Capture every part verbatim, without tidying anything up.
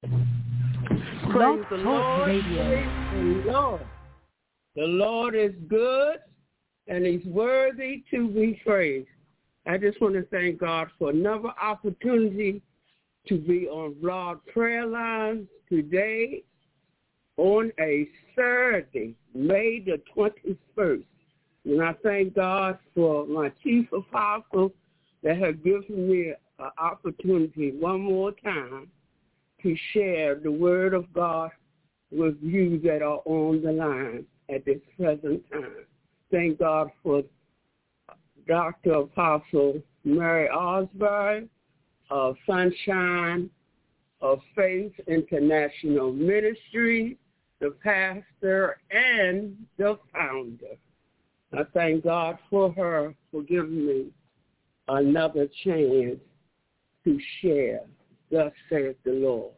Praise the Lord. Praise the Lord. The Lord is good, and he's worthy to be praised. I just want to thank God for another opportunity to be on Broad Prayer Line today on a Saturday, May the twenty-first. And I thank God for my chief apostle that has given me an opportunity one more time to share the word of God with you that are on the line at this present time. Thank God for Doctor Apostle Mary Osborne of Sunshine of Faith International Ministry, the pastor and the founder. I thank God for her for giving me another chance to share. Thus saith the Lord.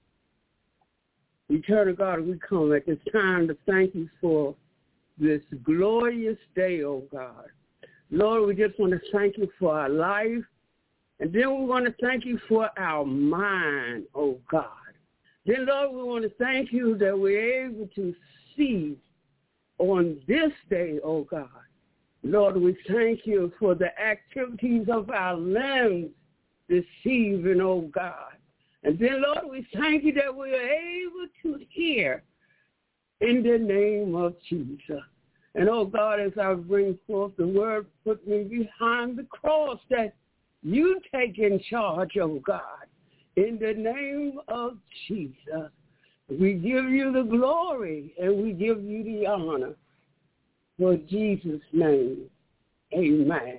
Eternal God, we come at this time to thank you for this glorious day, oh God. Lord, we just want to thank you for our life. And then we want to thank you for our mind, oh God. Then, Lord, we want to thank you that we're able to see on this day, oh God. Lord, we thank you for the activities of our limbs this evening, oh God. And then, Lord, we thank you that we are able to hear in the name of Jesus. And, oh God, as I bring forth the word, put me behind the cross that you take in charge, oh God. In the name of Jesus, we give you the glory and we give you the honor. For Jesus' name, amen.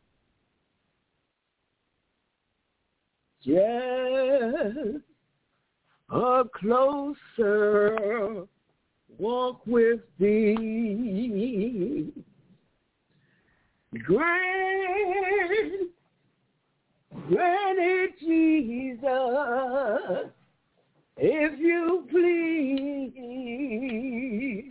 Just a closer walk with thee. Grant, grant it, Jesus, if you please.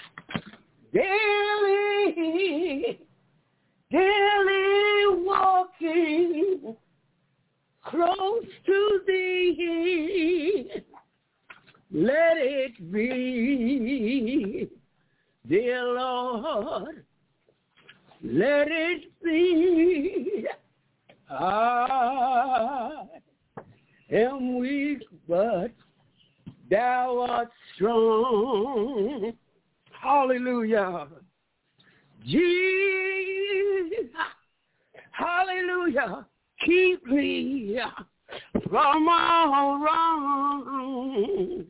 Daily, daily walking close to thee, let it be, dear Lord, let it be. I am weak, but thou art strong. Hallelujah. Jesus, hallelujah. Keep me from all wrong.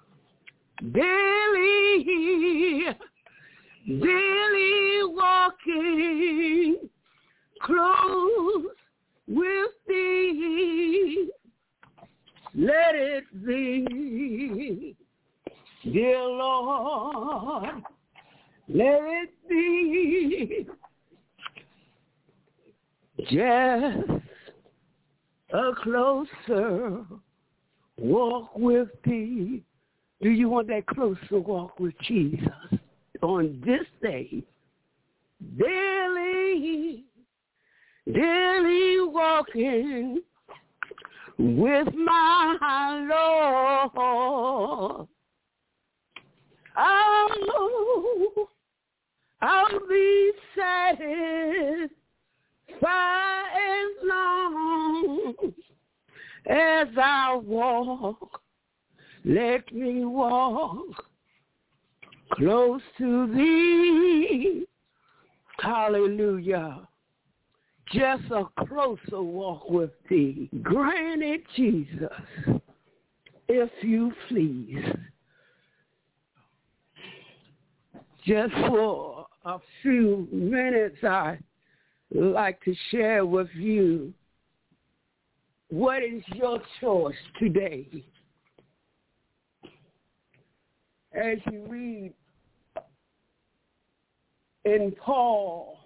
Daily, daily walking close with thee. Let it be, dear Lord, let it be. Just a closer walk with thee. Do you want that closer walk with Jesus on this day? Daily, daily walking with my Lord. Oh, I'll be satisfied as long as I walk. Let me walk close to thee. Hallelujah. Just a closer walk with thee. Grant it, Jesus, if you please. Just for a few minutes, I'd like to share with you what is your choice today. As you read in Paul,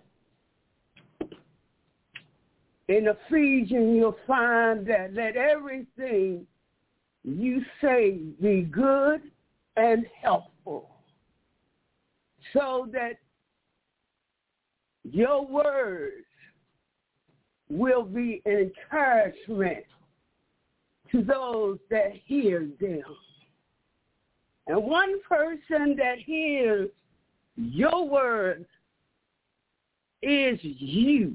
in Ephesians, you'll find that let everything you say be good and helpful, so that your words will be encouragement to those that hear them. And one person that hears your word is you.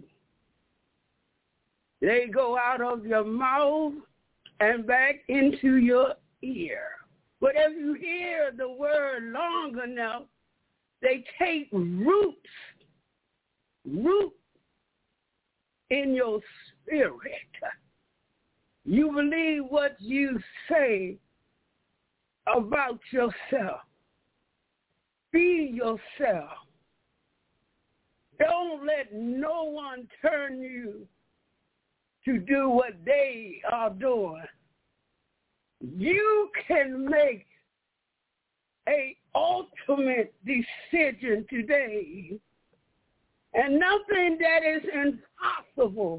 They go out of your mouth and back into your ear. But if you hear the word long enough, they take roots, root in your spirit. You believe what you say about yourself. Be yourself. Don't let no one turn you to do what they are doing. You can make an ultimate decision today, and nothing that is impossible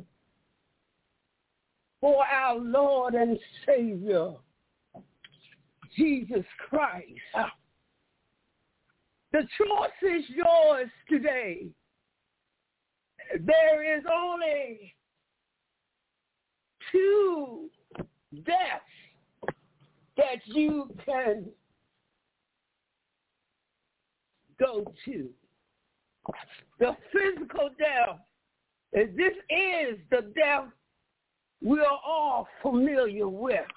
for our Lord and Savior, Jesus Christ. The choice is yours today. There is only two deaths that you can go to. The physical death, and this is the death we are all familiar with.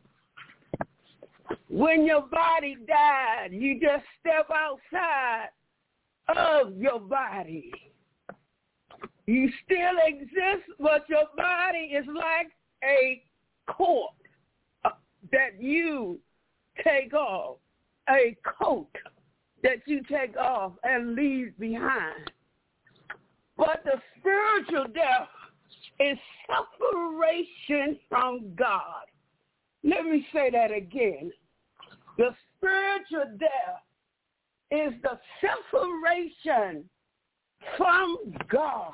When your body died, you just step outside of your body. You still exist, but your body is like a coat that you take off, a coat that you take off and leave behind. But the spiritual death is separation from God. Let me say that again. The spiritual death is the separation from God.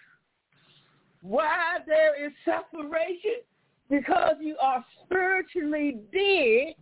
Why there is separation? Because you are spiritually dead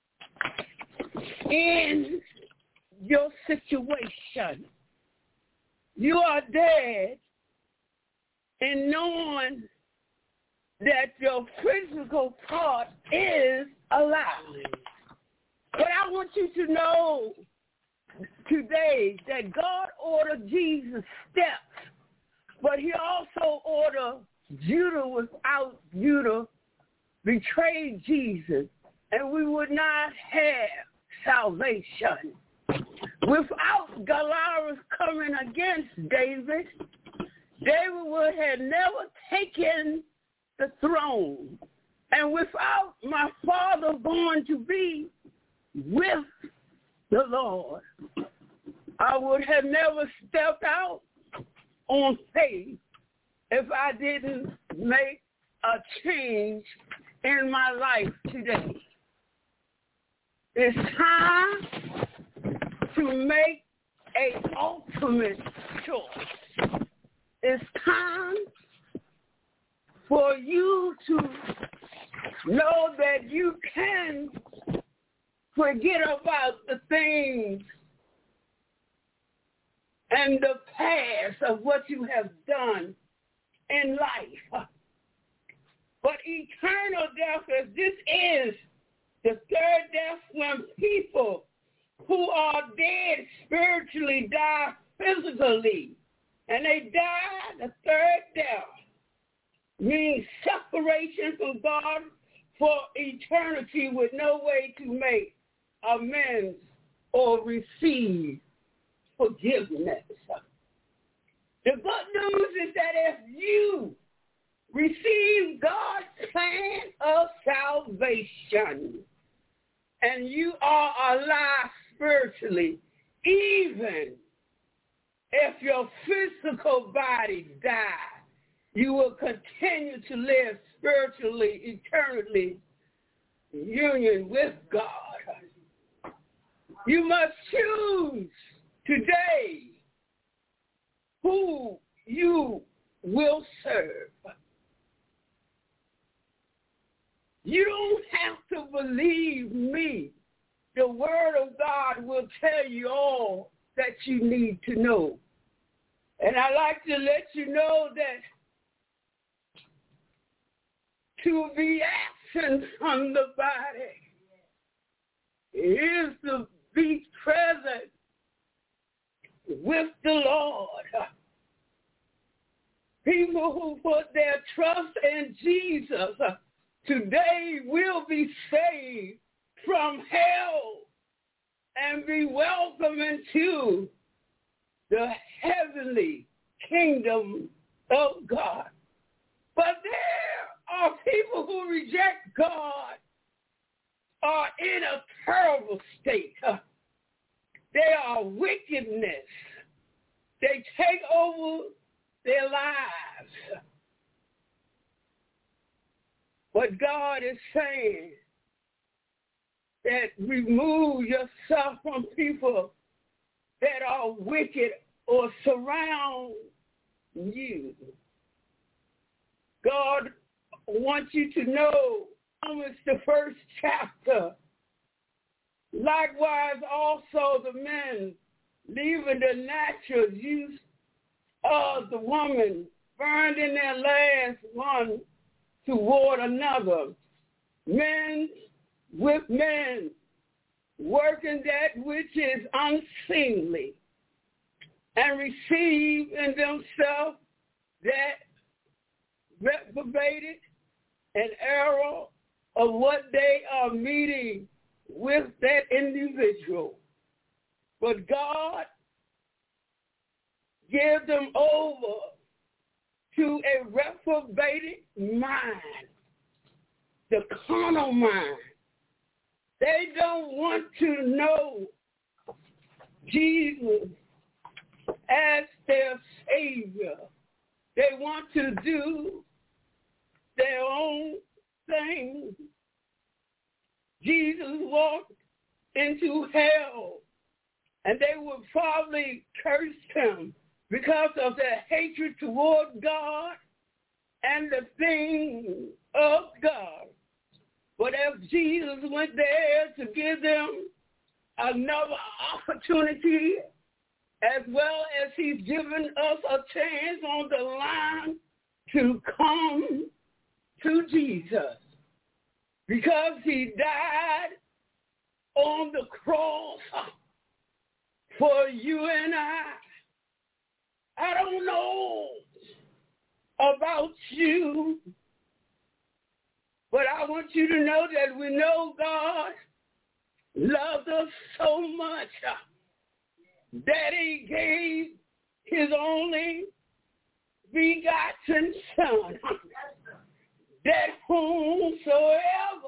in your situation. You are dead in knowing that your physical part is alive. But I want you to know today that God ordered Jesus' steps, but he also ordered Judah without Judah betrayed Jesus, and we would not have salvation. Without Goliath coming against David, David would have never taken the throne. And without my father going to be with the Lord, I would have never stepped out on faith if I didn't make a change in my life today. It's time to make an ultimate choice. It's time for you to know that you can forget about the things and the past of what you have done in life. But eternal death, as this is the third death, when people who are dead spiritually die physically, and they die the third death, means separation from God for eternity with no way to make amends or receive forgiveness. The good news is that if you receive God's plan of salvation and you are alive spiritually, even if your physical body dies, you will continue to live spiritually, eternally, in union with God. You must choose today who you will serve. You don't have to believe me. The Word of God will tell you all that you need to know. And I'd like to let you know that to be absent from the body is to be present with the Lord. People who put their trust in Jesus today will be saved from hell and be welcomed into the heavenly kingdom of God. But there are people who reject God, are in a terrible state. They are wickedness. They take over their lives. But God is saying that remove yourself from people that are wicked or surround you. God wants you to know, Romans the first chapter, likewise also the men leaving the natural use of the woman, burned in their lands one toward another, men with men, working that which is unseemly, and receive in themselves that reprobated an error of what they are meeting with that individual. But God give them over to a reprobated mind, the carnal mind. They don't want to know Jesus as their Savior. They want to do their own thing. Jesus walked into hell, and they would probably curse him because of their hatred toward God and the things of God. But if Jesus went there to give them another opportunity, as well as he's given us a chance on the line to come to Jesus, because he died on the cross for you and I. I don't know about you, but I want you to know that we know God loved us so much that he gave his only begotten Son, that whomsoever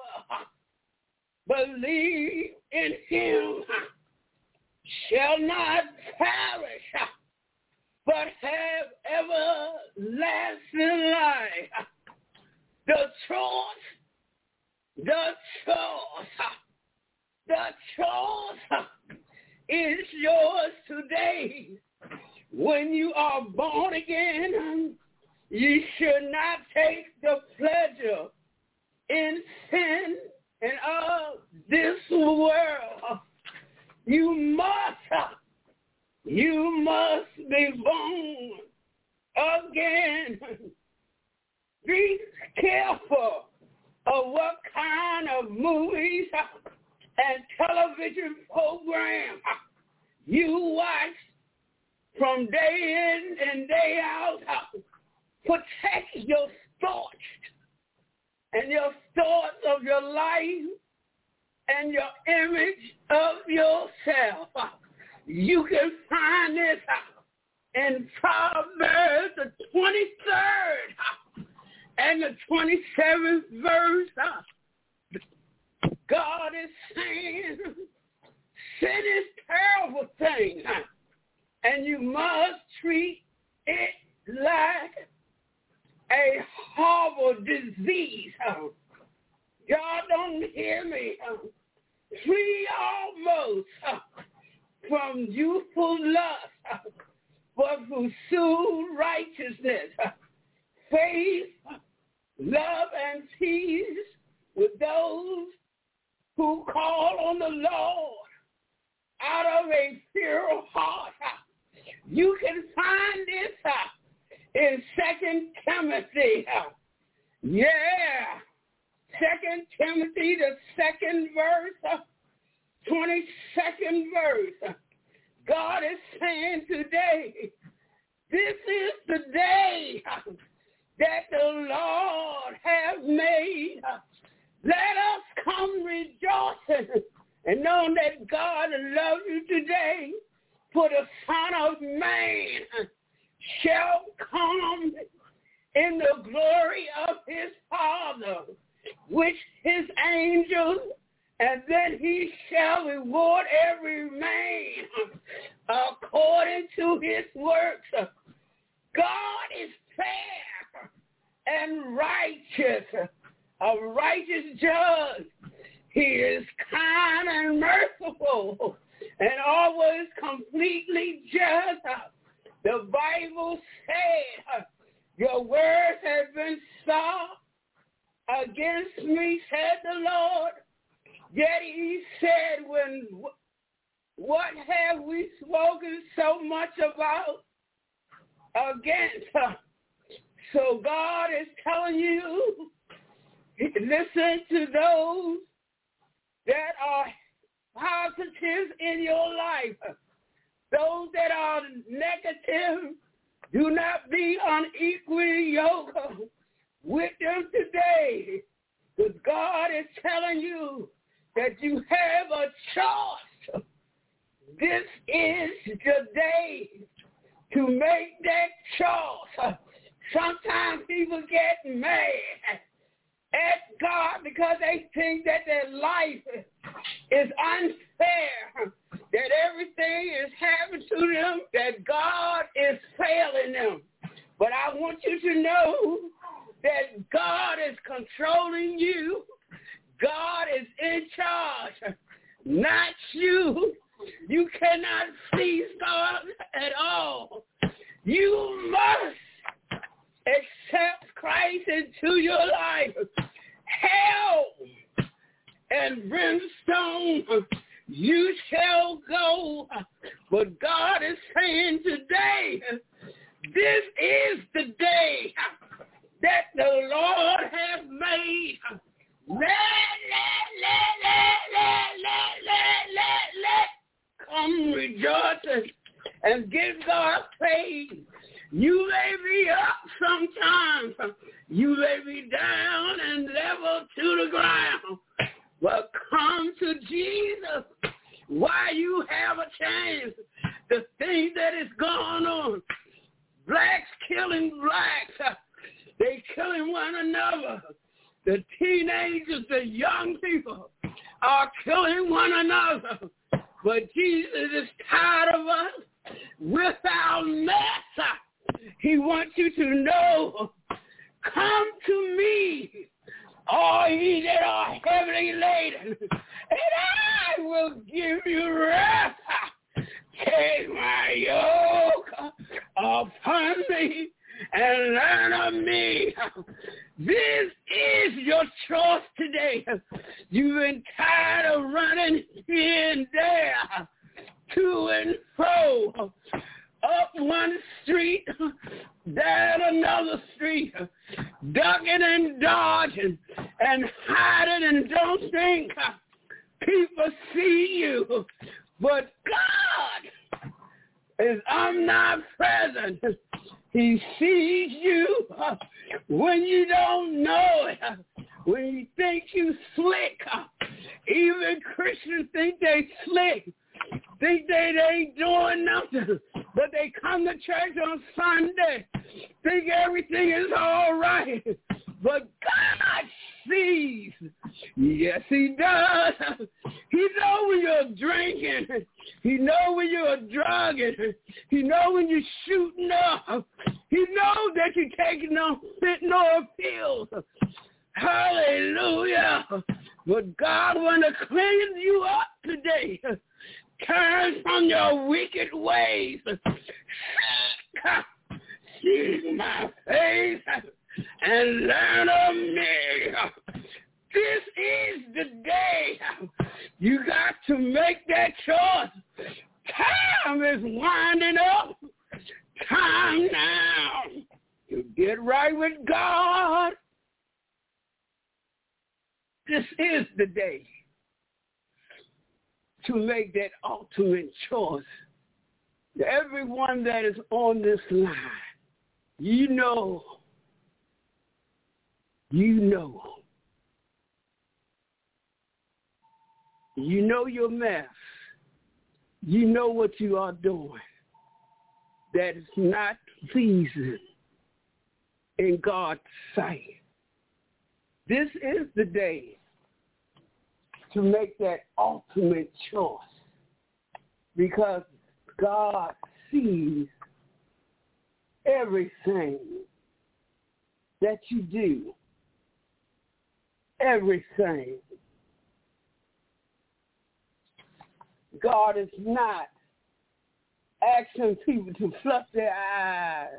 believe in him shall not perish, but have everlasting life. The choice, the choice, the choice is yours today. When you are born again, you should not take the pleasure in sin and of this world. You must, you must be born again. Be careful of what kind of movies and television programs you watch from day in and day out. Protect your thoughts and your thoughts of your life and your image of yourself. You can find this in Proverbs, the twenty-third and the twenty-seventh verse. God is saying, sin is a terrible thing, and you must treat it like a horrible disease. God, don't hear me. Free almost from youthful lust, but pursue righteousness, faith, love, and peace with those who call on the Lord out of a pure heart. You can find this in Second Timothy. Yeah. Second Timothy, the second verse, twenty-second verse. God is saying today, this is the day that the Lord has made. Let us come rejoicing and knowing that God loves you today. For the Son of Man shall come in the glory of his Father, which his angels, and then he shall reward every man according to his works. God is fair and righteous, a righteous judge. He is kind and merciful and always completely just. The Bible said, your words have been soft against me, said the Lord. Yet he said, when what have we spoken so much about against her? So God is telling you, listen to those that are positive in your life. Those that are negative, do not be unequally yoked with them today. Because God is telling you that you have a choice. This is the day to make that choice. Sometimes people get mad at God because they think that their life is unfair, that everything is happening to them, that God is failing them. But I want you to know that God is controlling you. God is in charge, not you. You cannot please God at all. You must accept Christ into your life. Hell and brimstone you shall go. But God is saying today, this is the day that the Lord has made. Let, let, let, let, let, let, let, let, come rejoicing and give God praise. You may be up sometimes. You may be down and level to the ground. But come to Jesus while you have a chance. The thing that is going on, blacks killing blacks. They killing one another. The teenagers, the young people are killing one another. But Jesus is tired of us with our mess. He wants you to know, come to me, all ye that are heavily laden, and I will give you rest. Take my yoke upon me and learn of me. This is your choice today. You've been tired of running here and there, to and fro, up one street, down another street, ducking and dodging and hiding, and don't think people see you. But God is omnipresent. He sees you when you don't know it, when you think you slick. Even Christians think they slick, think they, they ain't doing nothing, but they come to church on Sunday, think everything is all right. But God sees. Yes, he does. He knows when you're drinking. He knows when you're drugging. He knows when you're shooting up. He knows that you're taking no fentanyl pills. Hallelujah. But God wants to clean you up today. Turn from your wicked ways. See my face and learn of me. This is the day you got to make that choice. Time is winding up. Time now to get right with God. This is the day to make that ultimate choice. Everyone that is on this line, you know, you know, you know your mess. You know what you are doing that is not pleasing in God's sight. This is the day to make that ultimate choice, because God sees everything that you do, everything. God is not asking people to fluff their eyes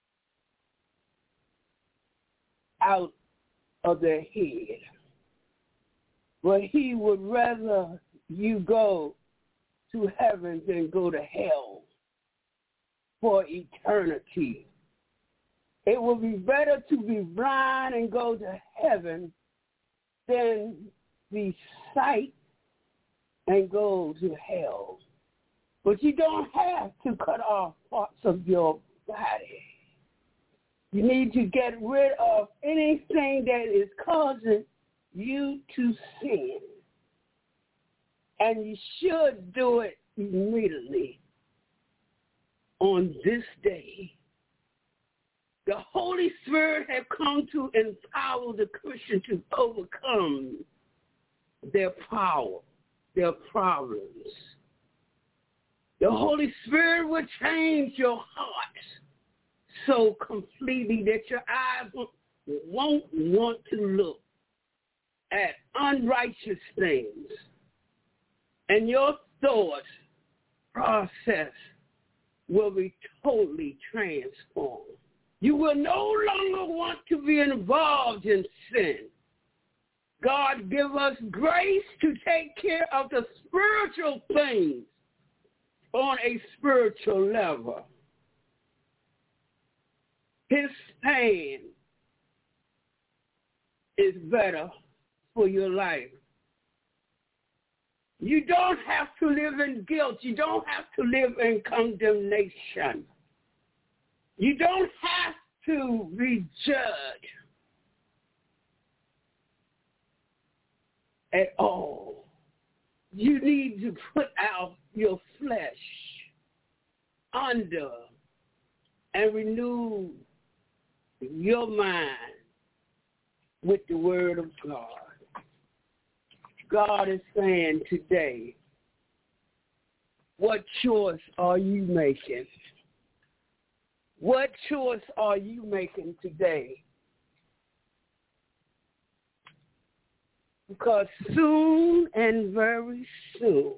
out of their head, but he would rather you go to heaven than go to hell for eternity. It would be better to be blind and go to heaven than be sight and go to hell. But you don't have to cut off parts of your body. You need to get rid of anything that is causing you to sin. And you should do it immediately on this day. The Holy Spirit has come to empower the Christian to overcome their power, their problems. The Holy Spirit will change your heart so completely that your eyes won't want to look at unrighteous things, and your thought process will be totally transformed. You will no longer want to be involved in sin. God give us grace to take care of the spiritual things on a spiritual level. His plan is better for your life. You don't have to live in guilt. You don't have to live in condemnation. You don't have to be judged at all. You need to put out your flesh under and renew your mind with the word of God. God is saying today, what choice are you making? What choice are you making today? Because soon and very soon,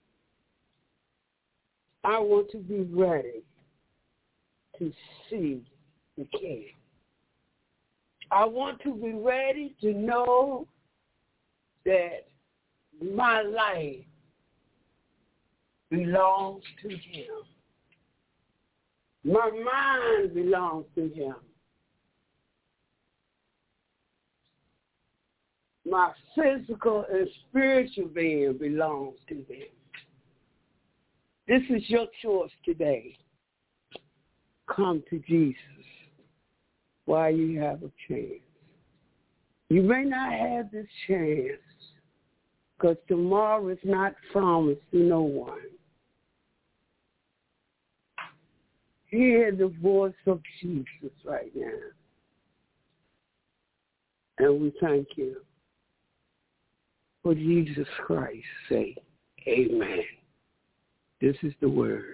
I want to be ready to see the King. I want to be ready to know that my life belongs to him. My mind belongs to him. My physical and spiritual being belongs to him. This is your choice today. Come to Jesus while you have a chance. You may not have this chance because tomorrow is not promised to no one. Hear the voice of Jesus right now. And we thank you. For Jesus Christ's sake, amen. This is the word.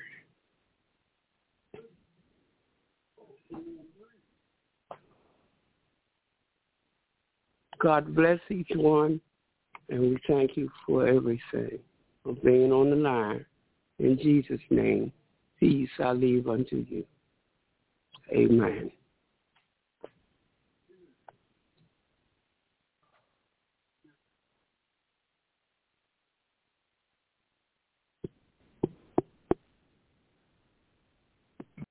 God bless each one, and we thank you for everything, for being on the line. In Jesus' name, peace I leave unto you. Amen.